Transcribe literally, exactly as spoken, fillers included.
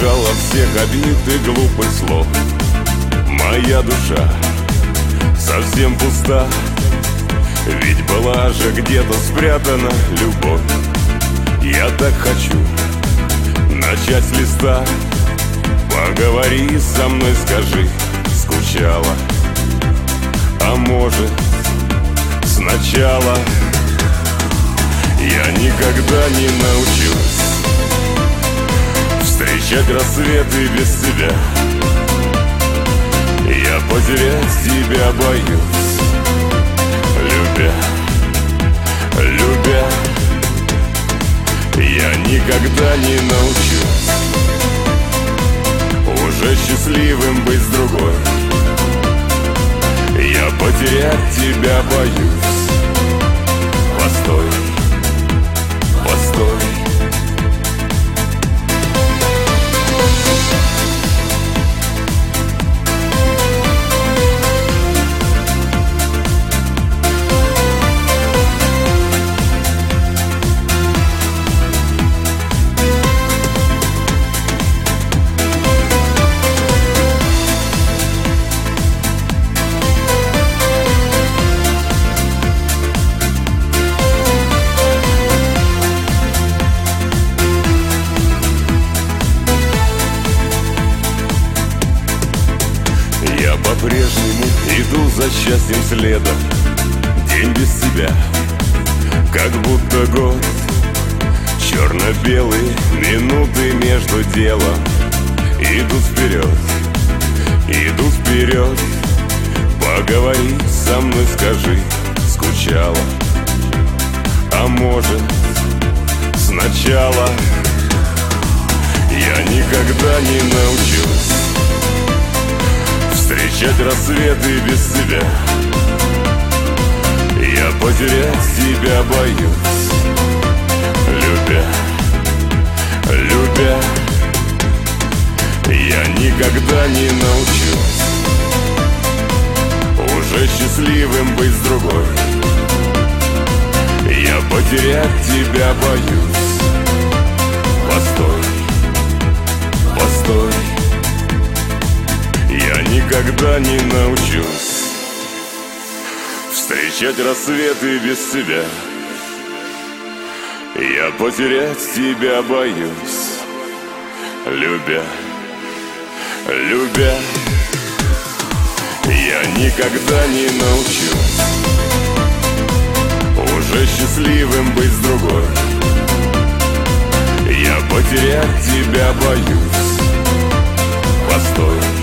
избежал от всех обид и глупых слов. Моя душа совсем пуста, ведь была же где-то спрятана любовь. Я так хочу начать с листа. Поговори со мной, скажи, скучала? А может, сначала? Я никогда не научусь встречать рассветы без тебя. Я потерять тебя боюсь, любя, любя. Я никогда не научусь уже счастливым быть с другой. Я потерять тебя боюсь. Постой, постой. Я по-прежнему иду за счастьем следом. День без тебя, как будто год. Черно-белые минуты между делом идут вперед, идут вперед. Поговори со мной, скажи, скучала? А может, сначала? Я никогда не научусь встречать рассветы без тебя. Я потерять тебя боюсь, любя, любя. Я никогда не научусь уже счастливым быть с другой. Я потерять тебя боюсь. Постой, постой. Я никогда не научусь встречать рассветы без тебя. Я потерять тебя боюсь, любя, любя. Я никогда не научусь уже счастливым быть с другой. Я потерять тебя боюсь. Постой,